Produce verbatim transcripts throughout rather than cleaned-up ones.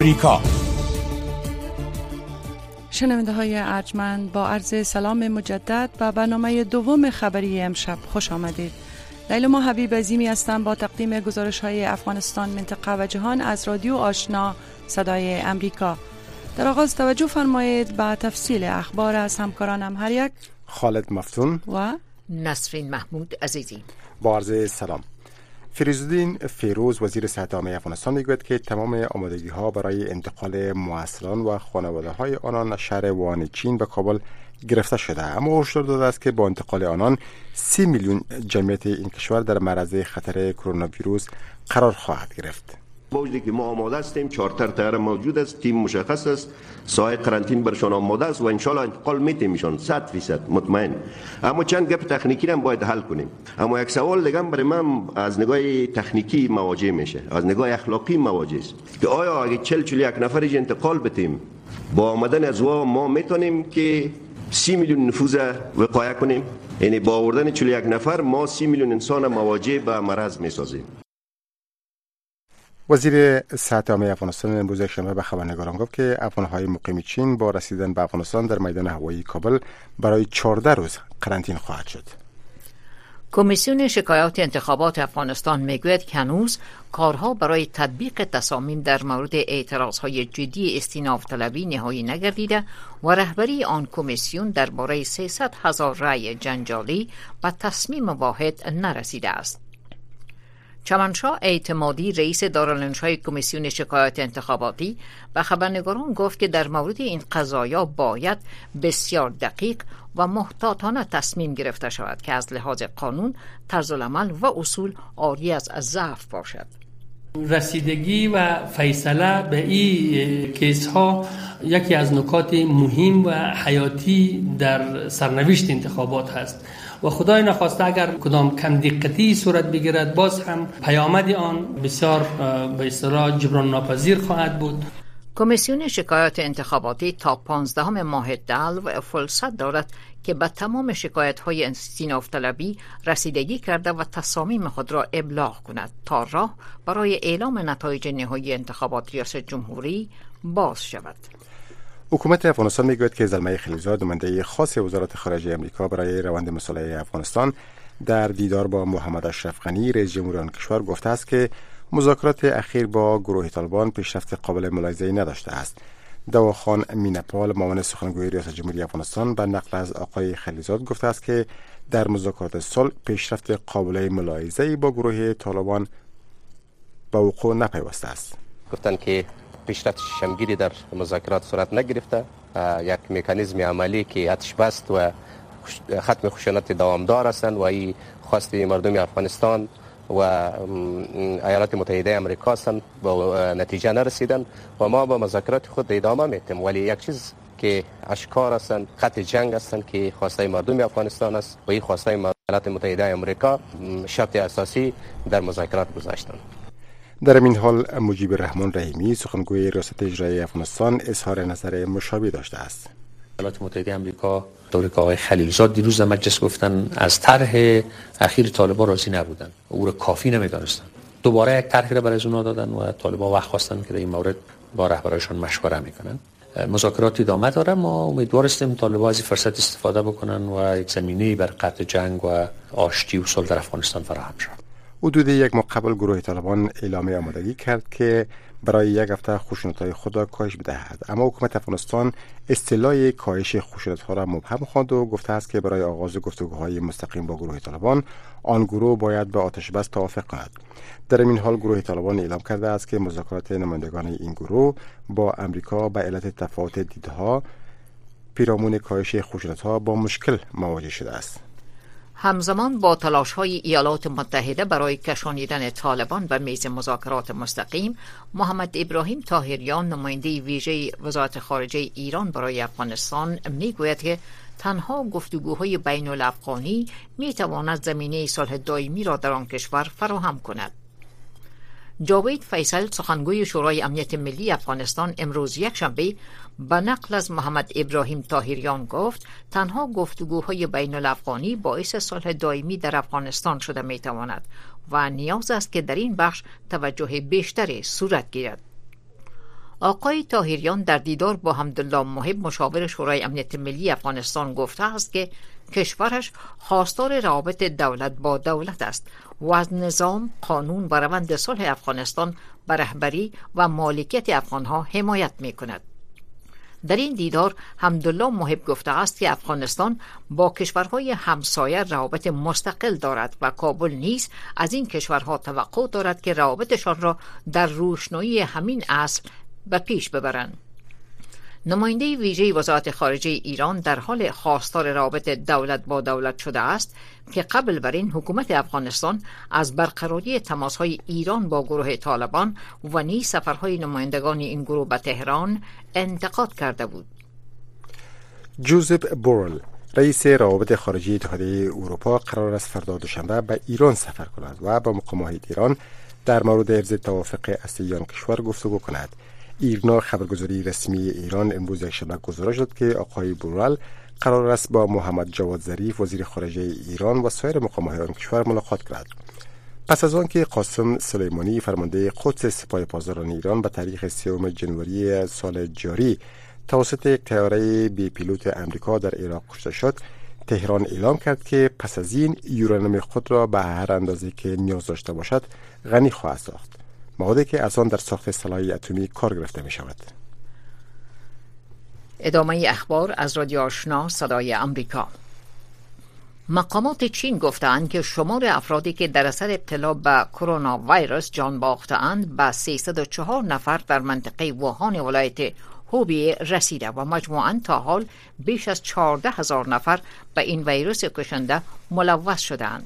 امریکا. شنونده های ارجمند، با عرض سلام مجدد به برنامه دوم خبری امشب خوش آمدید. لیلا حبیب عظیمی هستم با تقدیم گزارش های افغانستان، منطقه و جهان از رادیو آشنا صدای امریکا. در آغاز توجه فرمایید به تفصیل اخبار از همکارانم. هر یک خالد مفتون و نسرین محمود عزیزی. با عرض سلام. فیروزالدین فیروز وزیر صحت عامه افغانستان میگوید که تمام آمادگی ها برای انتقال معسران و خانواده های آنان از شهر ووهان چین به کابل گرفته شده، اما هشدار داده است که با انتقال آنان سی میلیون جمعیت این کشور در معرض خطر کرونا ویروس قرار خواهد گرفت. با وجودی که ما آماده هستیم، چارتر تیار موجود است، تیم مشخص است، ساحه قرنطینه برشان آماده است و ان شاء الله انتقال میتیم ایشان صد درصد مطمئن. اما چند گپ تکنیکی هم باید حل کنیم. اما یک سوال دیگه برای من از نگاه تکنیکی مواجه میشه، از نگاه اخلاقی مواجه است که آیا اگه چهل چهل یک نفرش انتقال بدیم، با آمدن از وا ما میتونیم که سی میلیون نفوذ وقایع کنیم؟ یعنی با آوردن چهل یک نفر ما سی میلیون انسان مواجه به مرض میسازیم. وزیر صحت عامه افغانستان امروز شنبه به خبرنگاران گفت که افغان‌های مقیم چین با رسیدن به افغانستان در میدان هوایی کابل برای چهارده روز قرنطینه خواهد شد. کمیسیون شکایات انتخابات افغانستان میگوید که هنوز کارها برای تطبیق تصامیم در مورد اعتراضهای جدی استیناف طلبی نهایی نگردیده و رهبری آن کمیسیون درباره سیصد هزار رأی جنجالی و تصمیم واحد نرسیده است. چمنشاه اعتمادی رئیس دارالانشای کمیسیون شکایات انتخاباتی و خبرنگاران گفت که در مورد این قضایا باید بسیار دقیق و محتاطانه تصمیم گرفته شود که از لحاظ قانون، طرز العمل و اصول عاری از ضعف باشد. رسیدگی و فیصله به این کیس ها یکی از نکات مهم و حیاتی در سرنوشت انتخابات هست و خدای نخواسته اگر کدام کم دقتی صورت بگیرد باز هم پیامد آن بسیار به اصطلاح جبران ناپذیر خواهد بود. کمیسیون شکایات انتخاباتی تا پانزدهم ماه دلو فرصت دارد که به تمام شکایت‌های استیناف طلبی رسیدگی کرده و تصامیم خود را ابلاغ کند تا راه برای اعلام نتایج نهایی انتخابات ریاست جمهوری باز شود. حکومت افغانستان میگوید که زلمه خلیلزاد نماینده خاص وزارت خارجه امریکا برای روند مصالحه افغانستان در دیدار با محمد اشرف غنی رئیس جمهور آن کشور گفته است که مذاکرات اخیر با گروه طالبان پیشرفت قابل ملاحظه‌ای نداشته است. دواخان مینپال معاون سخنگوی ریاست جمهوری افغانستان به نقل از آقای خلیلزاد گفته است که در مذاکرات صلح پیشرفت قابل ملاحظه‌ای با گروه طالبان به وقوع نپیوسته است. گفتن که پیشرفت شمگیری در مذاکرات صورت نگرفته، یک مکانیزم عملی که آتش بست و ختم خشونت دوامدار هستند و این خواست مردم افغانستان و ایالات متحده آمریکا هستند با نتیجه نرسیدن و ما با مذاکرات خود ادامه میتیم، ولی یک چیز که اشکار هستند خط جنگ هستند که خواسته مردم افغانستان است و این خواسته ایالات متحده آمریکا شرط اساسی در مذاکرات گذاشتند. در این حال مجیب الرحمن رحیمی سخنگوی ریاست اجرایی افغانستان اظهار نظر مشابه داشته است. ایالات متحده آمریکا طوری که آقای خلیلزاد دیروز در مجلس گفتن از طرح اخیر طالبان راضی نبودن، او را کافی نمیدانستن. دوباره یک طرحی را برای اونا دادن و طالبان وقت خواستن که در این مورد با رهبرایشان مشوره میکنن. مذاکرات ادامه داره، ما امیدوار هستیم طالبان از این فرصت استفاده بکنن و یک زمینه بر قطع جنگ و آشتی و صلح در افغانستان فراهم شود. حدود یک ماه قبل گروه طالبان اعلام آمادگی کرد که برای یک هفته خشونت‌های خود را کاهش بدهد، اما حکومت افغانستان اصطلاح کاهش خشونت‌ها را مبهم خواند و گفته است که برای آغاز گفتگوهای مستقیم با گروه طالبان آن گروه باید به آتش بس توافق کند. در این حال گروه طالبان اعلام کرده است که مذاکرات نمایندگان این گروه با امریکا به علت تفاوت دیدها پیرامون کاهش خشونت‌ها با مشکل مواجه شده است. همزمان با تلاش‌های ایالات متحده برای کشانیدن طالبان به میز مذاکرات مستقیم، محمد ابراهیم طاهریان نماینده ویژه وزارت خارجه ایران برای افغانستان میگوید که تنها گفتگوهای بین الافغانی میتواند زمینه صلح دائمی را در آن کشور فراهم کند. جاوید فیصل سخنگوی شورای امنیت ملی افغانستان امروز یکشنبه به نقل از محمد ابراهیم طاهریان گفت تنها گفتگوهای بین الافغانی باعث صلح دائمی در افغانستان شده میتواند و نیاز است که در این بخش توجه بیشتری صورت گیرد. آقای طاهریان در دیدار با حمدالله محب مشاور شورای امنیت ملی افغانستان گفته است که کشورش خواستار روابط دولت با دولت است و از نظام، قانون و روند صلح افغانستان به رهبری و مالکیت افغانها حمایت می کند. در این دیدار حمدالله محب گفته است که افغانستان با کشورهای همسایه روابط مستقل دارد و کابل نیز از این کشورها توقع دارد که روابطشان را در روشنایی همین اصل به پیش ببرند. نماینده ویژه وزارت خارجه ایران در حال خواستار روابط دولت با دولت شده است که قبل بر این حکومت افغانستان از برقراری تماس‌های ایران با گروه طالبان و نیز سفرهای نمایندگان این گروه به تهران انتقاد کرده بود. جوزف بورل رئیس روابط خارجه اتحادیه اروپا قرار است فردا دوشنبه به ایران سفر کند و با مقامات ایران در مورد حفظ توافق اصلی آن کشور گفتگو کند. ایرنا خبرگزاری رسمی ایران امروز یکشنبه گزارش داد که آقای بورال قرار است با محمد جواد ظریف وزیر خارجه ایران و سایر مقامات آن کشور ملاقات کند. پس از آن که قاسم سلیمانی فرمانده قدس سپاه پاسداران ایران به تاریخ سوم ژانویه سال جاری توسط یک طیاره بی پیلوت آمریکا در عراق کشته شد، تهران اعلام کرد که پس از این یورانیم خود را به هر اندازه که نیاز داشته باشد غنی خواهد ساخت، موادی که از آن در ساخت سلاح اتمی کار گرفته می شود. ادامه اخبار از رادیو آشنا صدای آمریکا. مقامات چین گفتند که شمار افرادی که در اثر ابتلا به کرونا ویروس جان باختند به سیصد و چهار نفر در منطقه ووهان ولایت هوبی رسیده و مجموعاً تا حال بیش از چهارده هزار نفر به این ویروس کشنده ملوث شدند.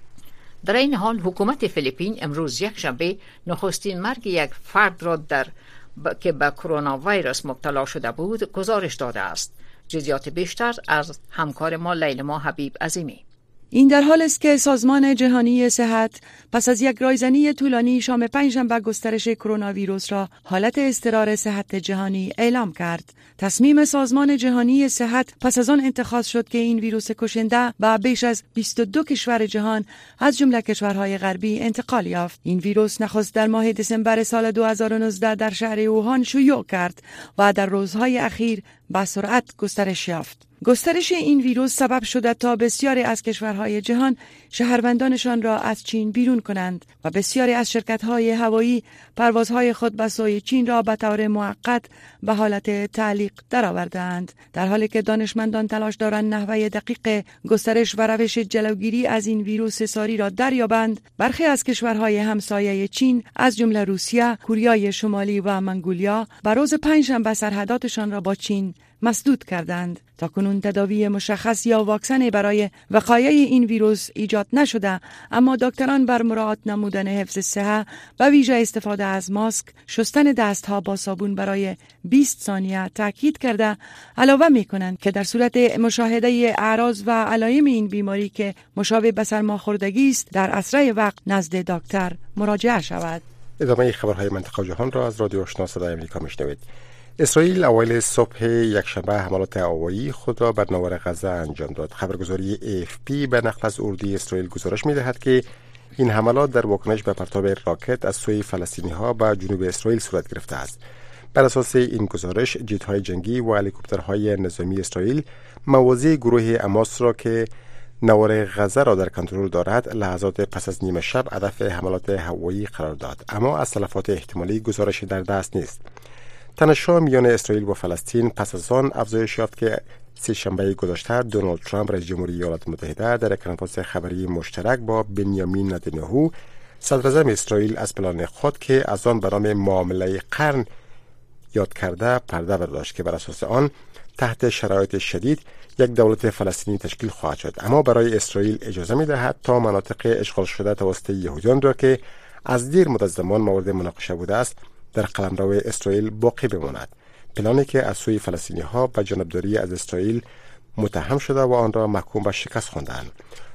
در این حال حکومت فیلیپین امروز یک شنبه نخستین مرگ یک فرد را در ب... که به کرونا ویروس مبتلا شده بود گزارش داده است. جزئیات بیشتر از همکار ما لیلما حبیب عظیمی. این در حال است که سازمان جهانی صحت پس از یک رایزنی طولانی شام پنجشنبه گسترش کرونا ویروس را حالت اضطرار صحت جهانی اعلام کرد. تصمیم سازمان جهانی صحت پس از آن اتخاذ شد که این ویروس کشنده به بیش از بیست و دو کشور جهان از جمله کشورهای غربی انتقال یافت. این ویروس نخست در ماه دسامبر سال دو هزار و نوزده در شهر ووهان شیوع کرد و در روزهای اخیر با سرعت گسترش یافت. گسترش این ویروس سبب شده تا بسیاری از کشورهای جهان شهروندانشان را از چین بیرون کنند و بسیاری از شرکت‌های هوایی پروازهای خود به سوی چین را به طور موقت به حالت تعلیق درآوردند. در حالی که دانشمندان تلاش دارند نحوه دقیق گسترش و روش جلوگیری از این ویروس ساری را دریابند، برخی از کشورهای همسایه چین از جمله روسیه، کره شمالی و منگولیا به روز پنجشنبه سرحداتشان را با چین مسدود کردند. تاکنون تداوی مشخص یا واکسن برای وقایع این ویروس ایجاد نشده، اما دکتران بر مراعات نمودن حفظ صحت و ویژه استفاده از ماسک، شستن دستها با صابون برای بیست ثانیه تاکید کرده علاوه می کنند که در صورت مشاهده اعراض و علائم این بیماری که مشابه به سرماخوردگی است در اسرع وقت نزد دکتر مراجعه شود. ادامه خبرهای منطقه و جهان را از رادیو آشنا صدای آمریکا میشنوید. اسرائیل اوایل صبح یکشنبه حملات هوایی خود را بر ناور غزه انجام داد. خبرگزاری ای اف پی به نقل از اردوی اسرائیل گزارش می‌دهد که این حملات در واکنش به پرتاب راکت از سوی فلسطینی‌ها به جنوب اسرائیل صورت گرفته است. بر اساس این گزارش، جت‌های جنگی و هلیکوپترهای نظامی اسرائیل موازی گروه حماس را که نوار غزه را در کنترل دارد لحظات پس از نیمه شب هدف حملات هوایی قرار داد، اما از تلفات احتمالی گزارش در دست نیست. تنش‌ها میان اسرائیل و فلسطین پس از آن افزایش یافت که سه شنبه گذشته دونالد ترامپ رئیس جمهوری ایالات متحده در یک کنفرانس خبری مشترک با بنیامین نتانیاهو صدراعظم اسرائیل از پلان خود که از آن به نام معامله قرن یاد کرده پرده برداشت که بر اساس آن تحت شرایط شدید یک دولت فلسطینی تشکیل خواهد شد، اما برای اسرائیل اجازه می‌دهد تا مناطق اشغال شده توسط یهودیان را که از دیر مدت زمان مورد مناقشه بوده است در قلمرو اسرائیل باقی بماند. پلانی که از سوی فلسطینی‌ها به جانبداری از اسرائیل متهم شده و آن را محکوم به شکست خواندند.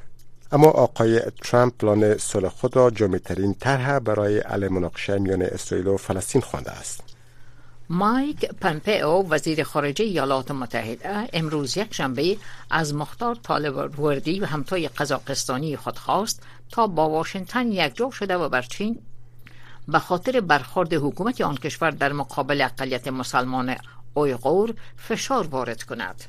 اما آقای ترامپ پلان صلح خود را جامع‌ترین طرح برای حل مناقشه میان اسرائیل و فلسطین خوانده است. مایک پمپئو وزیر خارجه ایالات متحده امروز یک شنبه از مختار طالب‌وردی و همتای قزاقستانی خود خواست تا با واشنگتن یکجا شده و بر چین به خاطر برخورد حکومت آن کشور در مقابل اقلیت مسلمان اویغور فشار وارد کند.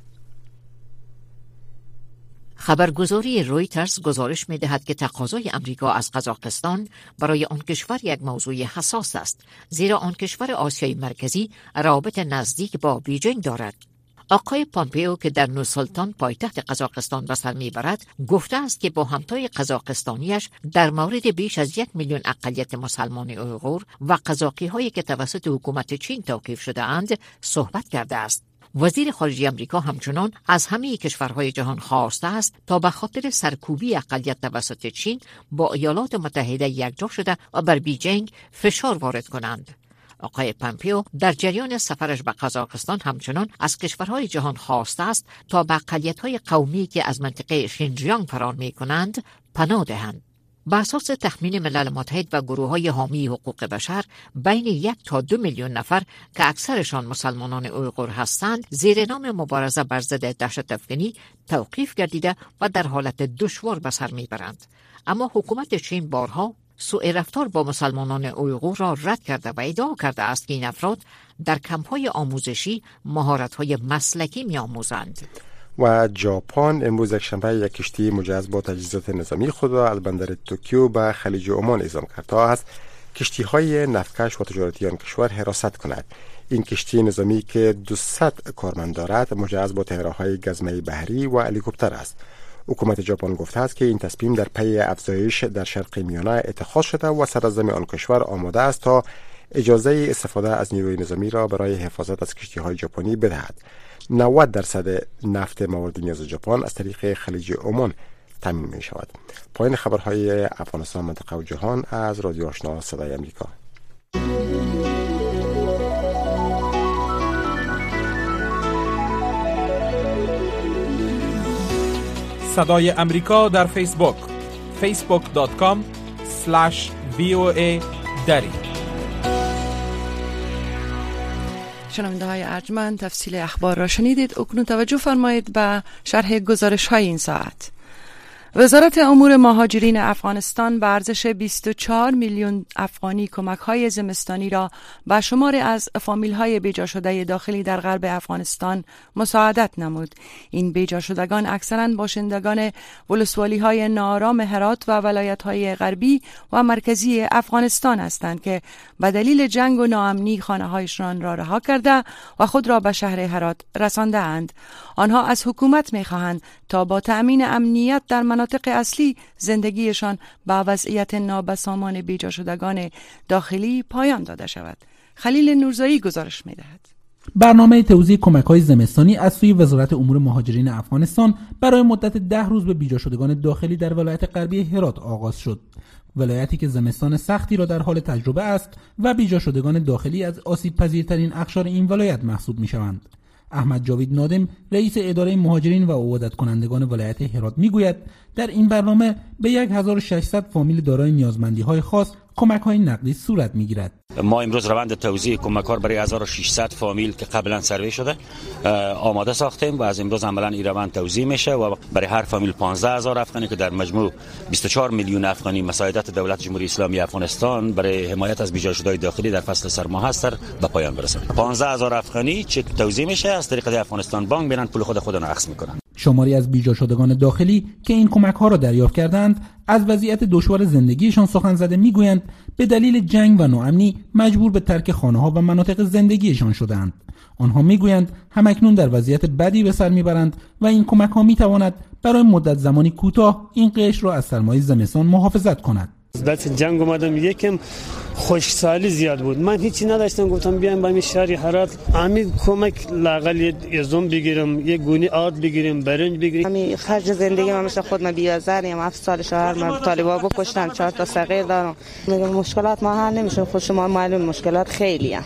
خبرگزاری رویترز گزارش می دهد که تقاضای امریکا از قزاقستان برای آن کشور یک موضوع حساس است، زیرا آن کشور آسیای مرکزی رابط نزدیک با بیجینگ دارد. آقای پامپئو که در نورسلطان پایتخت قزاقستان به سر میبرد گفته است که با همتای قزاقستانیش در مورد بیش از یک میلیون اقلیت مسلمان اویغور و قزاقی هایی که توسط حکومت چین توقیف شده اند صحبت کرده است. وزیر خارجه آمریکا همچنان از همه کشورهای جهان خواسته است تا به خاطر سرکوبی اقلیت توسط چین با ایالات متحده یکجا شده و بر بیجینگ فشار وارد کنند. آقای پامپئو در جریان سفرش به قزاقستان همچنان از کشورهای جهان خواسته است تا به اقلیت‌های قومی که از منطقه شینجیانگ فرار می‌کنند پناه دهند. بر اساس تخمین ملل متحد و گروه‌های حامی حقوق بشر، بین یک تا دو میلیون نفر که اکثرشان مسلمانان اویغور هستند، زیر نام مبارزه بر ضد دهشت افکنی توقیف گردیده و در حالت دشوار به سر میبرند. اما حکومت چین بارها سوء رفتار با مسلمانان اویغور را رد کرده و ادعا کرده است که این افراد در کمپ‌های آموزشی مهارت‌های مسلکی می‌آموزند. و ژاپن امروز یکشنبه یک کشتی مجهز با تجهیزات نظامی خود را از بندر توکیو به خلیج عمان اعزام کرد تا از کشتی‌های نفتکش و تجارتی آن کشور حراست کند. این کشتی نظامی که دویست کارمند دارد مجهز با طیاره‌های گزمه بحری و هلیکوپتر است. حکومت ژاپن گفته است که این تصمیم در پی افزایش در شرق میانه اتخاذ شده و صدراعظم آن کشور آماده است تا اجازه استفاده از نیروی نظامی را برای حفاظت از کشتی‌های ژاپنی بدهد. نود درصد نفت مورد نیاز ژاپن از طریق خلیج عمان تامین می شود. پایان خبرهای افغانستان، منطقه و جهان از رادیو آشنا صدای امریکا. صدای امریکا در فیسبوک فیسبوک دات کام اسلش وی او ای دری. شنونده های ارجمند، تفصیل اخبار را شنیدید. اکنون توجه فرمایید به شرح گزارش های این ساعت. وزارت امور مهاجرین افغانستان به ارزش بیست و چهار میلیون افغانی کمک های زمستانی را به شمار از فامیل های بیجا شده داخلی در غرب افغانستان مساعدت نمود. این بیجا شدگان اکثرا باشندگان ولسوالی های ناآرام هرات و ولایت های غربی و مرکزی افغانستان هستند که به دلیل جنگ و ناامنی خانه هایشان را رها کرده و خود را به شهر هرات رسانده اند. آنها از حکومت می خواهند تا با تأمین امنیت در مناطق اصلی زندگیشان با وضعیت نابسامان بیجا شدگان داخلی پایان داده شود. خلیل نورزایی گزارش می دهد. برنامه توزیع کمک‌های زمستانی از سوی وزارت امور مهاجرین افغانستان برای مدت ده روز به بیجا شدگان داخلی در ولایت غربی هرات آغاز شد. ولایتی که زمستان سختی را در حال تجربه است و بیجا شدگان داخلی از آسیب پذیرترین اقشار این ولایت محسوب می‌شوند. احمد جاوید نادم رئیس اداره مهاجرین و عودت کنندگان ولایت هرات میگوید در این برنامه به هزار و ششصد فامیل دارای نیازمندی‌های خاص کمک‌های نقدی صورت می‌گیرد. ما امروز روند توزیع کمک‌ها برای هزار و ششصد فامیل که قبلا سروی شده آماده ساختیم و از امروز عملاً این روند توزیع میشه و برای هر فامیل پانزده هزار افغانی که در مجموع بیست و چهار میلیون افغانی مساعدت دولت جمهوری اسلامی افغانستان برای حمایت از بیجا شدگان داخلی در فصل سرما هست به پایان برسه. پانزده هزار افغانی چک توزیع میشه، از طریق افغانستان بانک میرن پول خود خودشون اخذ میکنن. شماری از بیجا شدگان داخلی که این کمک‌ها را دریافت کردند از وضعیت دشوار زندگیشان سخن زده میگویند به دلیل جنگ و ناامنی مجبور به ترک خانه‌ها و مناطق زندگیشان شدند. آنها میگویند همکنون در وضعیت بدی به سر میبرند و این کمک‌ها میتواند برای مدت زمانی کوتاه این قشر را از سرمای زمستان محافظت کند. بعد جنگ اومدم یکم خوشسالی زیاد بود، من هیچی نداشتم، گفتم بیایم با این شهر هرات امید کمک لاقل یزوم بگیرم، یک گونی آرد بگیریم، برنج بگیریم. همین خرج زندگی من مثل خود من بیازاریم، هفت سال شهر من طالبا بکشتم، چهار تا صغیر دارم. میگم مشکلات ما حل نمیشه، خود شما معلوم مشکلات خیلیه،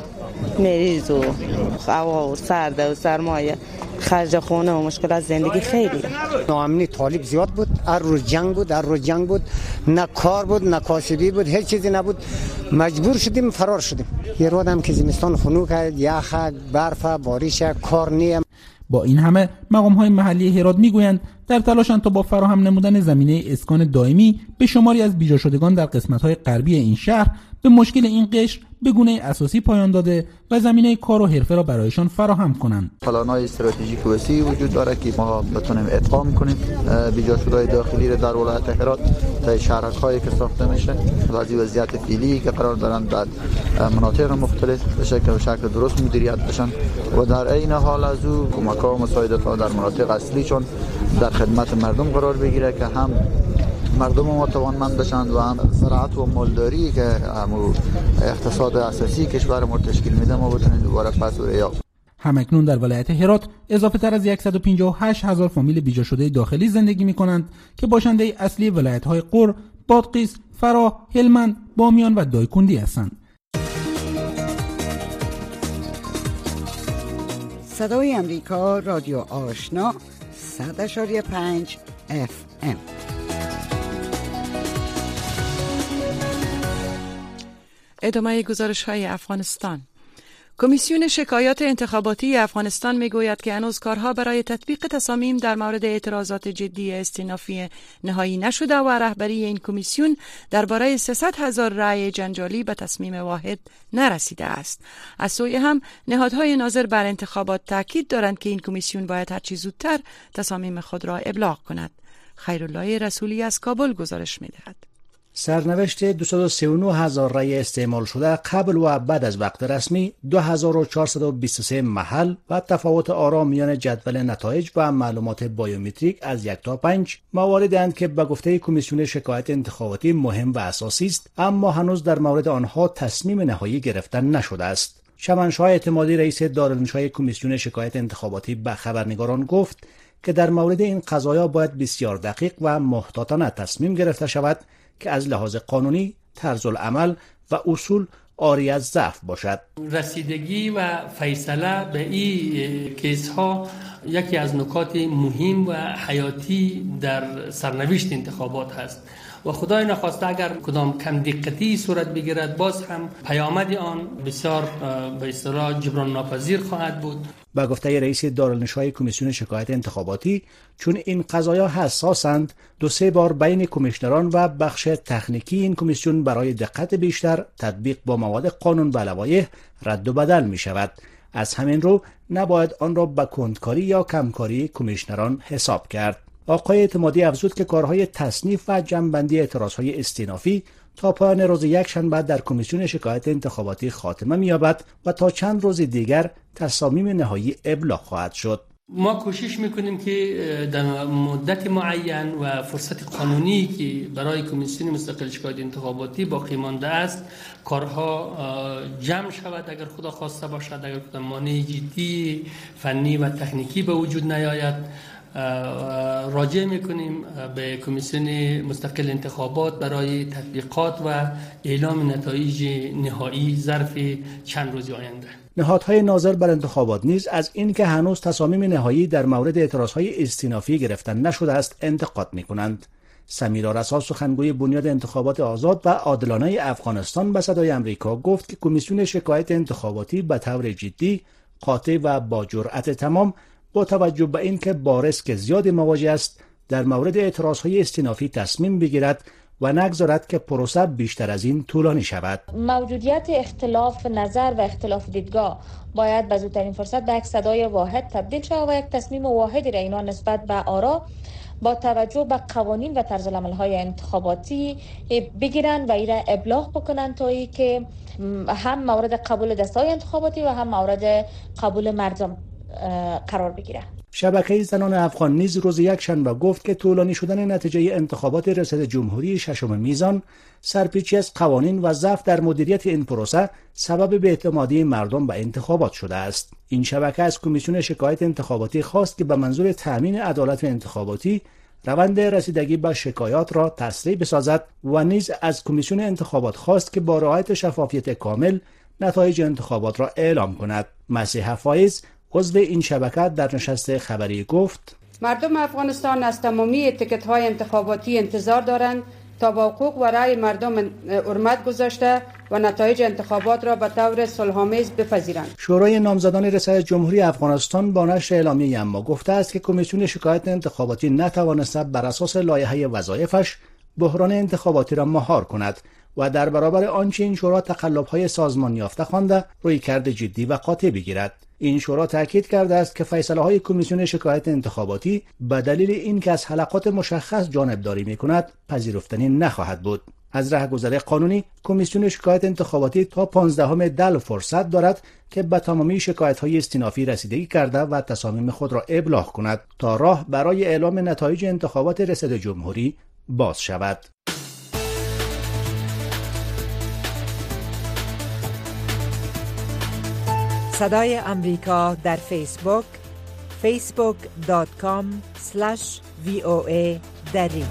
مریض و هوا و سرد و سرمایه، خرج خونه و مشکلات زندگی خیلی. ناامنی طالب زیاد بود، هر روز جنگ بود، هر روز جنگ بود، نه کار بود، نه کاسبی بود، هیچ چیزی نبود. مجبور شدیم فرار شدیم. یه روز هم که زمستان خنک کرد، یخ، برف، بارش، کار نیم. با این همه مقام‌های محلی هرات میگویند در تلاشند تا با فراهم نمودن زمینه اسکان دائمی به شماری از بیجا شدگان در قسمت‌های غربی این شهر به مشکل این قشر به گونه اساسی پایان داده و زمینه کار و حرفه را برایشان فراهم کنند. پلان‌های استراتژیک وسیع وجود داره که ما بتونیم ادغام کنیم بیجاشده‌های داخلی را در ولایت هرات تا شهرک‌هایی که ساخته میشه وضعی وضعیت فعلی که قرار دارن در مناطق مختلف به شکل و شکل درست مدیریت بشن و در عین حال از او کمک‌ها و مساعدت‌ها در مناطق اصلی چون در خدمت مردم قرار بگیره که هم مردم ما توانمند بشند و هم زراعت و مالداری که هم اقتصاد اساسی کشور ما تشکیل میده ما بتونیم دوباره پس و ریا. همکنون در ولایت هرات اضافه تر از صد و پنجاه و هشت هزار فامیل بیجا شده داخلی زندگی می کنند که باشنده اصلی ولایت های غور، بادغیس، فراه، هلمند، بامیان و دایکندی هستند. صدای امریکا، رادیو آشنا، صد و پنج اف ام. ادامه گزارش های افغانستان. کمیسیون شکایات انتخاباتی افغانستان میگوید که هنوز کارها برای تطبیق تصامیم در مورد اعتراضات جدی استینافی نهایی نشده و رهبری این کمیسیون درباره سیصد هزار رأی جنجالی به تصمیم واحد نرسیده است. از سوی هم نهادهای ناظر بر انتخابات تاکید دارند که این کمیسیون باید هرچی زودتر تصامیم خود را ابلاغ کند. خیرالله رسولی از کابل گزارش می‌دهد. سرنوشت دویست و سی و نه هزار رای استعمال شده قبل و بعد از وقت رسمی، دو هزار و چهارصد و بیست و سه محل و تفاوت آرا میان جدول نتایج و معلومات بایومتریک از یک تا پنج مواردند که به گفته کمیسیون شکایت انتخاباتی مهم و اساسی است، اما هنوز در مورد آنها تصمیم نهایی گرفته نشده است. شمنشاه اعتمادی رئیس دارالانشای کمیسیون شکایت انتخاباتی به خبرنگاران گفت که در مورد این قضایا باید بسیار دقیق و محتاطانه تصمیم گرفته شود که از لحاظ قانونی، طرز العمل و اصول عاری از ضعف باشد. رسیدگی و فیصله به این کیس ها یکی از نکات مهم و حیاتی در سرنوشت انتخابات هست و خدای نخواسته اگر کدام کم دقتی صورت بگیرد باز هم پیامد آن بسیار به اصطلاح جبران ناپذیر خواهد بود. با گفته رئیس دارالانشای کمیسیون شکایت انتخاباتی، چون این قضایا حساسند، دو سه بار بین کمیشنران و بخش تکنیکی این کمیسیون برای دقت بیشتر تطبیق با مواد قانون و لوایح رد و بدل می شود. از همین رو نباید آن را به کندکاری یا کمکاری کمیشنران حساب کرد. آقای اعتمادی افزود که کارهای تصنیف و جمع‌بندی اعتراضهای استینافی تا پایان روز یک شنبه در کمیسیون شکایت انتخاباتی خاتمه می‌یابد و تا چند روز دیگر تصامیم نهایی ابلاغ خواهد شد. ما کوشش میکنیم که در مدت معین و فرصت قانونی که برای کمیسیون مستقل شکایت انتخاباتی باقی مانده است کارها جمع شود اگر خدا خواسته باشد، اگر کدام مانع جدی فنی و تکنیکی به وجود نیاید. راجع میکنیم به کمیسیون مستقل انتخابات برای تطبیقات و اعلام نتایج نهایی ظرف چند روز آینده. نهادهای ناظر بر انتخابات نیز از اینکه هنوز تصامیم نهایی در مورد اعتراضهای استینافی گرفتن نشده است انتقاد میکنند. سمیرا رسا سخنگوی بنیاد انتخابات آزاد و عادلانه افغانستان به صدای امریکا گفت که کمیسیون شکایت انتخاباتی به طور جدی، قاطع و با جرأت تمام با توجه به اینکه با ریسک زیاد مواجه است در مورد اعتراضهای استینافی تصمیم بگیرد و نگذارد که پروسه بیشتر از این طولانی شود. موجودیت اختلاف نظر و اختلاف دیدگاه باید به زودترین فرصت به یک صدای واحد تبدیل شود و یک تصمیم واحدی را اینا نسبت به آرا با توجه به قوانین و طرز العمل‌های انتخاباتی بگیرند و این را ابلاغ بکنند تا ای که هم مورد قبول دسته‌های انتخاباتی و هم مورد قبول مردم قرار بگیره. شبکه زنان افغان نیز روز یک شنبه گفت که طولانی شدن نتیجه انتخابات ریاست جمهوری ششم میزان سرپیچی از قوانین و ضعف در مدیریت این پروسه سبب بی‌اعتمادی مردم به انتخابات شده است. این شبکه از کمیسیون شکایت انتخاباتی خواست که به منظور تأمین عدالت انتخاباتی روند رسیدگی به شکایات را تسریع بسازد و نیز از کمیسیون انتخابات خواست که با رعایت شفافیت کامل نتایج انتخابات را اعلام کند. مسیح فایز عضو این شبکه در نشست خبری گفت مردم افغانستان از تمامی تیکت های انتخاباتی انتظار دارند تا با حقوق و رأی مردم حرمت گذاشته و نتایج انتخابات را به طور صلح‌آمیز بپذیرند. شورای نامزدان ریاست جمهوری افغانستان با نشر اعلامیه اما گفته است که کمیسیون شکایت انتخاباتی نتوانسته بر اساس لایحه وظایفش بحران انتخاباتی را مهار کند و در برابر آنچه این شورا تقلب‌های سازمان یافته خوانده رویکرد جدی و قاطع بگیرد. این شورا تاکید کرده است که فیصله‌های کمیسیون شکایت انتخاباتی به دلیل اینکه از حلقات مشخص جانبداری می‌کند پذیرفتنی نخواهد بود. از راهگذر قانونی کمیسیون شکایت انتخاباتی تا پانزدهم دل فرصت دارد که به تمامی شکایت‌های استینافی رسیدگی کرده و تصامیم خود را ابلاغ کند تا راه برای اعلام نتایج انتخابات ریاست جمهوری باز شود. صدای امریکا در فیسبوک فیسبوک دات کام اسلش وی او ای دری.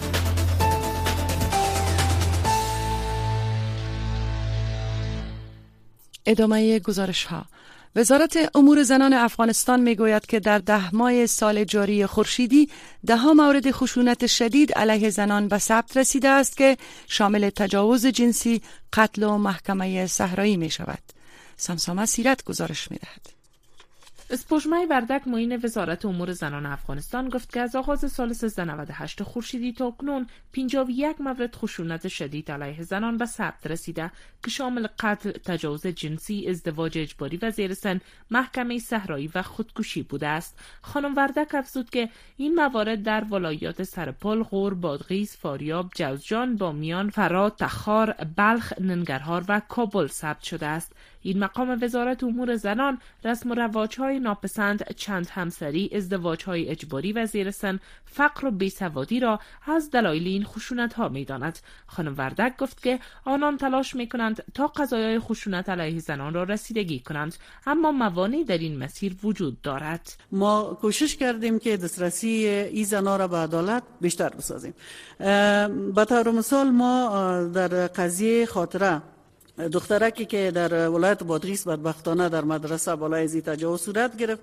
ادامه گزارش ها. وزارت امور زنان افغانستان میگوید که در ده ماه سال جاری خورشیدی ده ها مورد خشونت شدید علیه زنان به ثبت رسیده است که شامل تجاوز جنسی، قتل و محکمه صحرایی می شود. سمسامه سیرت گزارش می دهد. اسپوژمای وردک معین وزارت امور زنان افغانستان گفت که از آغاز سال سیزده نود و هشت خورشیدی تا اکنون پنجاه و یک مورد خشونت شدید علیه زنان به ثبت رسیده که شامل قتل، تجاوز جنسی، ازدواج اجباری و زیر سن، محکمه صحرایی و خودکشی بوده است. خانم وردک افزود که این موارد در ولایات سرپل، غور، بادغیس، فاریاب، جوزجان، بامیان، فرات، تخار، بلخ، ننگرهار و کابل ثبت شده است. این مقام وزارت امور زنان رسم و رواج‌های ناپسند، چند همسری، ازدواج‌های اجباری و زیر سن، فقر و بیسوادی را از دلایل این خشونت‌ها می‌داند. خانم وردک گفت که آنان تلاش می‌کنند تا قضایای خشونت علیه زنان را رسیدگی کنند، اما موانعی در این مسیر وجود دارد. ما کوشش کردیم که دسترسی این زنان را به عدالت بیشتر بسازیم. به طور مثال ما در قضیه خاطره دخترکی که در ولایت بادغیس بدبختانه در مدرسه بالای زی تجاوز صورت گرفت،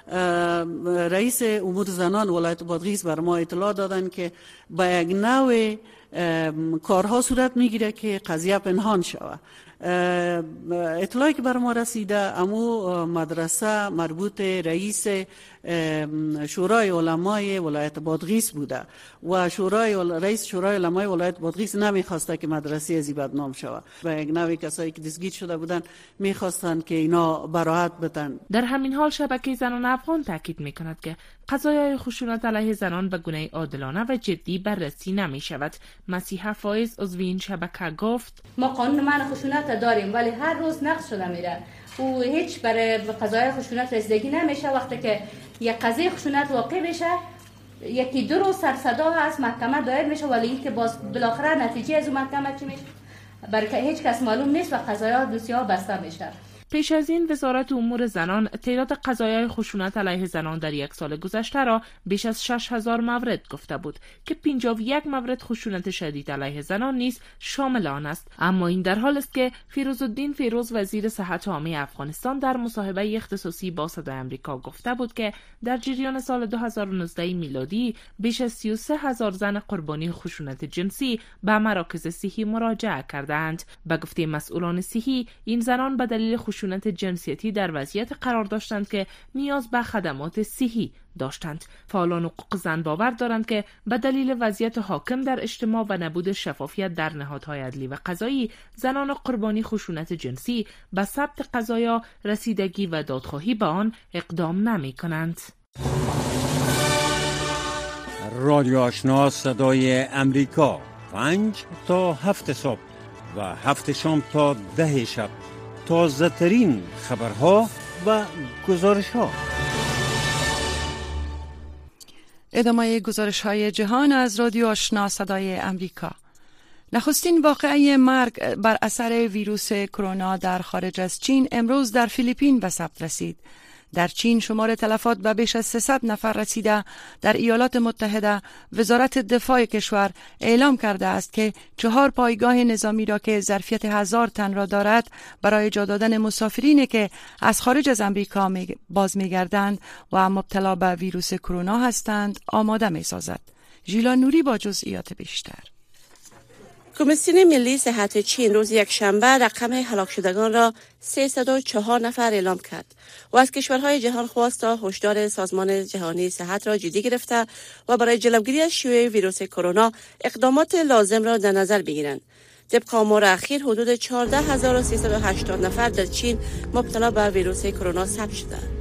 رئیس امور زنان ولایت بادغیس بر ما اطلاع دادن که با یک نوع کارها صورت میگیره که قضیه پنهان شود. اطلاعی که بر ما رسیده امو مدرسه مربوط رئیس شورای علمای ولایت بادغیس بوده و شورای رئیس شورای علمای ولایت بادغیس نمیخواسته که مدرسه ازی بدنام شود و یک نوع کسایی که دستگیر شده بودن میخواستن که اینا براحت بدن. در همین حال شبکه زنان افغان تاکید میکند که قضایای خشونت علیه زنان به گونه عادلانه و جدی بررسی نمی شود. مسیحه فایز عضو این شبکه گفت ما قانون منع خشونت داریم ولی هر روز نقض شده میره و هیچ برای قضایای خشونت رسیدگی نمیشه. وقتی که یک قضیه خشونت واقع بشه یکی دو روز سر صدا هست، محکمه دایر میشه ولی اینکه باز بالاخره نتیجه از اون محکمه چی میشه برای هیچ کس معلوم نیست و قضایا دوسیه بسته میشه. پیش از این وزارت امور زنان تعداد قضایای خشونت علیه زنان در یک سال گذشته را بیش از شش هزار مورد گفته بود که پنجاه و یک مورد خشونت شدید علیه زنان نیز شامل آن است. اما این در حال است که فیروزالدین فیروز وزیر صحت عامه افغانستان در مصاحبه اختصاصی با صدای آمریکا گفته بود که در جریان سال دو هزار و نوزده میلادی بیش از سی و سه هزار زن قربانی خشونت جنسی به مراکز صحی مراجعه کردند. به گفته مسئولان صحی این زنان به دلیل خشونت جنسیتی در وضعیت قرار داشتند که نیاز به خدمات صحی داشتند. فعالان حقوق زن باور دارند که به دلیل وضعیت حاکم در اجتماع و نبود شفافیت در نهادهای عدلی و قضایی زنان قربانی خشونت جنسی به ثبت قضایا، رسیدگی و دادخواهی به آن اقدام نمی کنند. رادیو آشنا صدای امریکا پنج تا هفت صبح و هفت شام تا ده شب تازه ترین خبرها و گزارش ها. ادامه گزارش های جهان از رادیو آشنا صدای امریکا. نخستین واقعه مرگ بر اثر ویروس کرونا در خارج از چین امروز در فیلیپین به ثبت رسید. در چین شمار تلفات به بیش از سیصد نفر رسیده. در ایالات متحده وزارت دفاع کشور اعلام کرده است که چهار پایگاه نظامی را که ظرفیت هزار تن را دارد برای جا دادن مسافرینی که از خارج از امریکا باز می‌گردند و مبتلا به ویروس کرونا هستند آماده می‌سازد. ژیلا نوری با جزئیات بیشتر. کمیسیون ملی صحت چین روز یک شنبه رقم هلاک شدگان را سیصد و چهار نفر اعلام کرد و از کشورهای جهان خواست تا هشدار سازمان جهانی صحت را جدی گرفته و برای جلوگیری از شیوع ویروس کرونا اقدامات لازم را در نظر بگیرند. طبق آمار اخیر حدود چهارده هزار و سیصد و هشتاد نفر در چین مبتلا به ویروس کرونا ثبت شدند.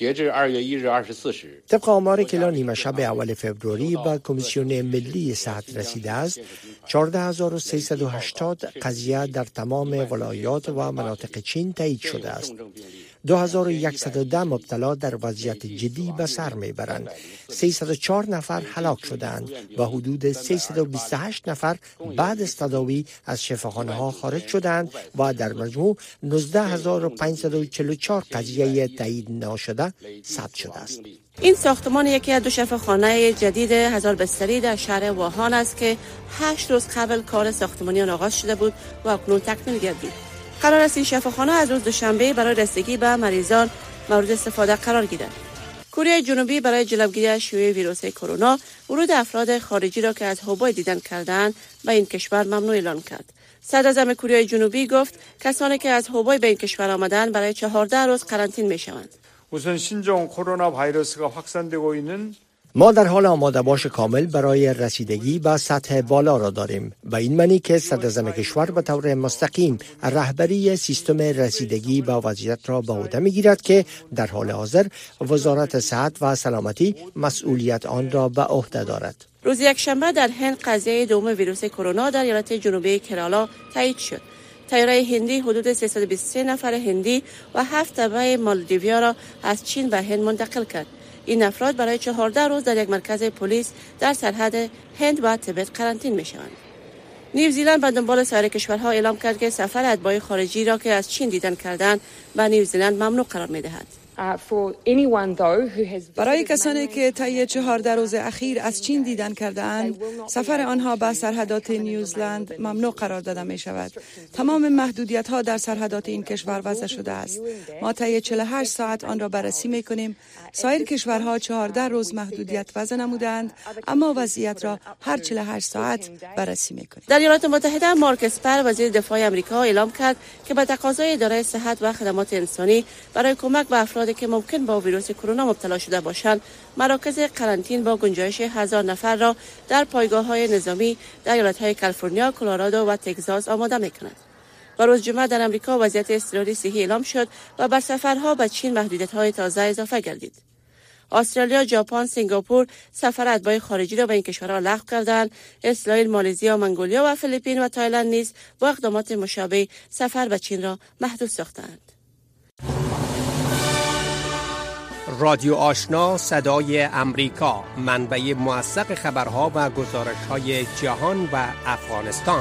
طبق آمار که نیمه شب اول فوریه به کمیسیون ملی صحت رسیده است، چهارده هزار و سیصد و هشتاد قضیه در تمام ولایات و مناطق چین تایید شده است. دو هزار و صد و ده مبتلا در وضعیت جدی به سر میبرند. سیصد و چهار نفر هلاک شدند و حدود سیصد و بیست و هشت نفر بعد از تداوی از شفاخانه ها خارج شدند و در مجموع نوزده هزار و پانصد و چهل و چهار قضیه تایید نشده ثبت شده است. این ساختمان یکی از دو شفاخانه جدید هزار بستری در شهر ووهان است که هشت روز قبل کار ساختمانی آغاز شده بود و اکنون تکمیل گردید. قرار است این شفاخانه از روز دوشنبه برای رسیدگی به مریضان مورد استفاده قرار گیرد. کره جنوبی برای جلوگیری از شیوع ویروس کرونا ورود افراد خارجی را که از هوبای دیدن کردند به این کشور ممنوع اعلان کرد. صدراعظم کره جنوبی گفت کسانی که از هوبای به این کشور آمدند برای چهارده روز قرنطینه می‌شوند. 우선 신종 코로나 바이러스가 확산되고 있는 ما در حال آماده باش کامل برای رسیدگی به سطح بالا را داریم. به این معنی که صدراعظم کشور به طور مستقیم رهبری سیستم رسیدگی به وضعیت را به عهده میگیرد که در حال حاضر وزارت صحت و سلامتی مسئولیت آن را به عهده دارد. روز یکشنبه در هند قضیه دوم ویروس کرونا در ایالت جنوبی کرالا تایید شد. طیاره هندی حدود سیصد و بیست و سه نفر هندی و هفت تبع مالدیویا را از چین به هند منتقل کرد. این افراد برای چهارده روز در یک مرکز پلیس در سرحد هند و تبت قرنطینه می‌شوند. نیوزیلند به دنبال سایر کشورها اعلام کرد که سفر اتباع خارجی را که از چین دیدن کردند به نیوزیلند ممنوع قرار می‌دهد. برای کسانی که طی چهارده روز اخیر از چین دیدن کرده‌اند، سفر آنها به سرحدات نیوزیلند ممنوع قرار داده می شود. تمام محدودیت ها در سرحدات این کشور وضع شده است. ما طی چهل و هشت ساعت آن را بررسی می کنیم. سایر کشورها چهارده روز محدودیت وضع نمودند، اما وضعیت را هر چهل و هشت ساعت بررسی می کنیم. در ایالات متحده مارک اسپر وزیر دفاع آمریکا اعلام کرد که به تقاضای اداره صحت و خدمات انسانی برای کمک به افراد که ممکن با ویروس کرونا مبتلا شده باشند، مراکز قرنطینه با گنجایش هزار نفر را در پایگاه‌های نظامی در ایالت‌های کالیفرنیا، کلرادو و تگزاس آماده می‌کند. و روز جمعه در آمریکا وضعیت اضطراری صحی اعلام شد و بر سفرها به چین محدودیت‌های تازه اضافه گردید. استرالیا، ژاپن، سنگاپور سفر اتباع خارجی را به این کشورها لغو کردند. اسرائیل، مالزی، منگولیا و فیلیپین و تایلند نیز با اقدامات مشابه سفر به چین را محدود ساختند. رادیو آشنا صدای امریکا، منبع موثق خبرها و گزارش‌های جهان و افغانستان.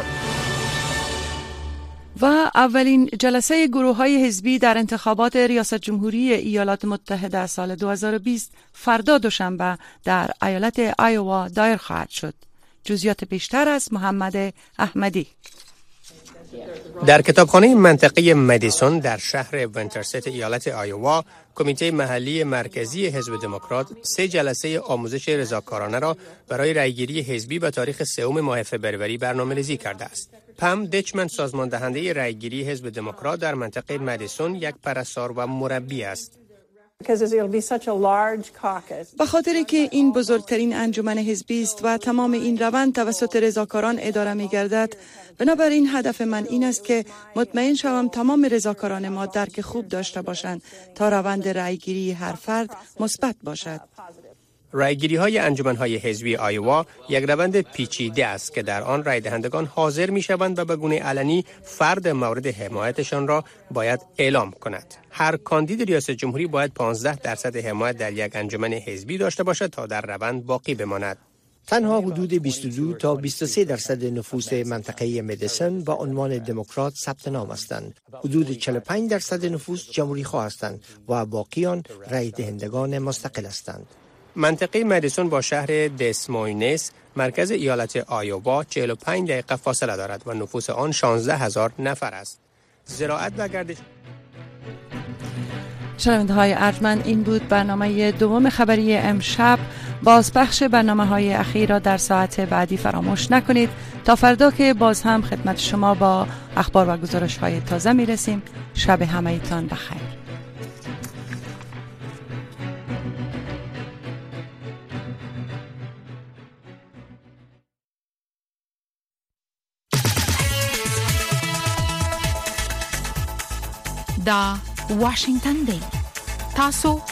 و اولین جلسه گروه‌های حزبی در انتخابات ریاست جمهوری ایالات متحده سال دو هزار و بیست فردا دوشنبه در ایالت آیوا دایر خواهد شد. جزئیات بیشتر از محمد احمدی. در کتابخانه منطقه مدیسون در شهر ونترست ایالت آیوا، کمیته محلی مرکزی حزب دموکرات سه جلسه آموزش رضاکارانه را برای رأیگیری حزبی به تاریخ سوم ماه فوریه برنامه‌ریزی کرده است. پم دچمن، سازمان دهنده رأیگیری حزب دموکرات در منطقه مدیسون، یک پرستار و مربی است. به خاطر که این بزرگترین انجمن حزبی است و تمام این روند توسط رضاکاران اداره می گردد، بنابراین هدف من این است که مطمئن شوم تمام رضاکاران ما درک خوب داشته باشند تا روند رأیگیری هر فرد مثبت باشد. رأیگیری های انجمن های حزبی آیوا یک روند پیچیده است که در آن رای دهندگان حاضر می شوند و به گونه علنی فرد مورد حمایتشان را باید اعلام کند. هر کاندید ریاست جمهوری باید پانزده درصد حمایت در یک انجمن حزبی داشته باشد تا در روند باقی بماند. تنها حدود بیست و دو تا بیست و سه درصد نفوس منطقه مدیسون با عنوان دموکرات ثبت نام هستند. حدود چهل و پنج درصد نفوس جمهوری خواه هستند و باقیان رای دهندگان مستقل هستند. منطقه مدیسون با شهر دسموینس مرکز ایالت آیوا چهل و پنج دقیقه فاصله دارد و نفوس آن شانزده هزار نفر است. زراعت و گردش. شنونده های ارجمند، این بود برنامه دوم خبری امشب. بازپخش برنامه های اخیر را در ساعت بعدی فراموش نکنید. تا فردا که باز هم خدمت شما با اخبار و گزارش های تازه می رسیم. شب همه تان بخیر. دا واشنگتن دی. تاسو